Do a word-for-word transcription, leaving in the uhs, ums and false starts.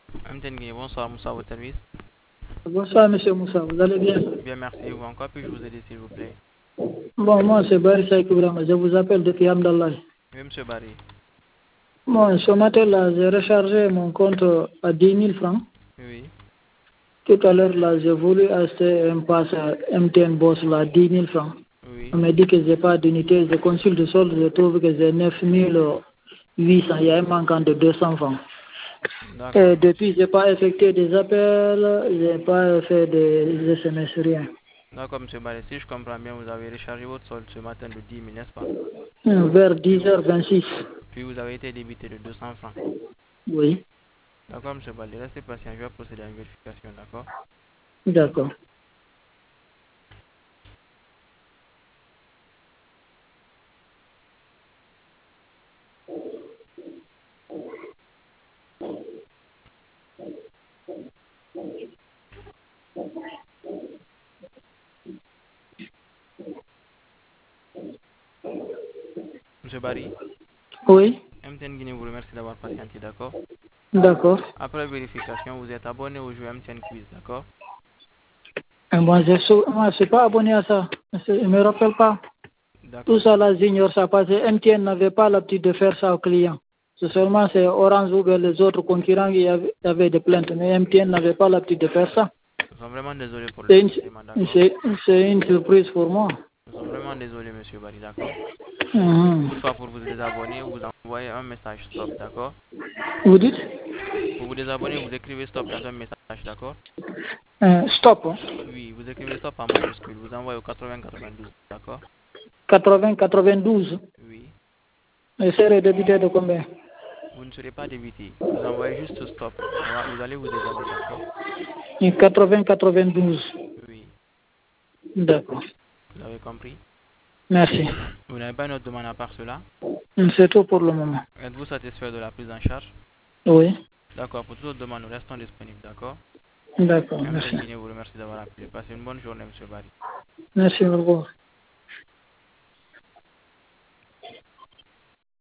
M T N Guinée, bonsoir Moussa, à votre service. Bonsoir, monsieur Moussa, vous allez bien? Bien, merci. Et vous, en quoi puis-je vous aider, s'il vous plaît? Bon, moi, c'est Barry Saïk Ibrahima, je vous appelle depuis Amdallah. Oui, monsieur Barry. Bon, ce matin-là, j'ai rechargé mon compte à dix mille francs. Oui, Tout à l'heure, là, j'ai voulu acheter un pass à M T N Boss, là, dix mille francs. oui, On m'a dit que j'ai pas d'unité, je consulte le solde, je trouve que j'ai neuf mille huit cents, il y a un manquant de deux cents francs. d'accord. Et depuis, j'ai pas effectué des appels, j'ai pas fait des S M S, rien. D'accord, monsieur Barry. Si je comprends bien, vous avez rechargé votre solde ce matin de dix mille, n'est-ce pas? Vers Puis dix vous, heures vingt-six. puis vous avez été débité de deux cents francs. Oui, D'accord, monsieur Barry. Restez patient, je vais procéder à une vérification, d'accord? d'accord. Monsieur Barry, Oui, M T N Guinée vous remercie d'avoir patienté, d'accord? d'accord. Après vérification, vous êtes abonné au jeu M T N Quiz, d'accord? Et moi, je ne suis pas abonné à ça. Je ne me rappelle pas. Tout D'accord. ça, là, j'ignore ça parce que M T N n'avait pas l'habitude de faire ça aux clients. C'est seulement c'est Orange ou bien les autres concurrents qui avaient, avaient des plaintes. Mais M T N n'avait pas l'habitude de faire ça. Nous sommes vraiment désolés pour le C'est une, désagrément, d'accord? c'est, c'est une surprise pour moi. Nous sommes vraiment désolés, monsieur Barry, d'accord? Mhm. Toutefois, pour vous désabonner, vous envoyez un message stop, d'accord? Vous dites Pour vous désabonner, vous écrivez stop dans un message, d'accord? euh, stop. Oui, vous écrivez stop en majuscule, vous envoyez au quatre-vingts quatre-vingt-douze, d'accord? quatre-vingts quatre-vingt-douze. Oui, Et c'est redébité de combien? vous ne serez pas débité. Vous envoyez juste stop. On va- Vous allez vous désabonner, d'accord? Et quatre-vingts quatre-vingt-douze. Oui, D'accord. vous avez compris? Merci. Vous n'avez pas une autre demande à part cela? C'est tout pour le moment. Êtes-vous satisfait de la prise en charge? Oui. D'accord, pour toute autre demande, nous restons disponibles, d'accord? D'accord. M T N Merci. Guinée vous remercie d'avoir appelé. Passez une bonne journée, monsieur Barry. Merci. Au revoir.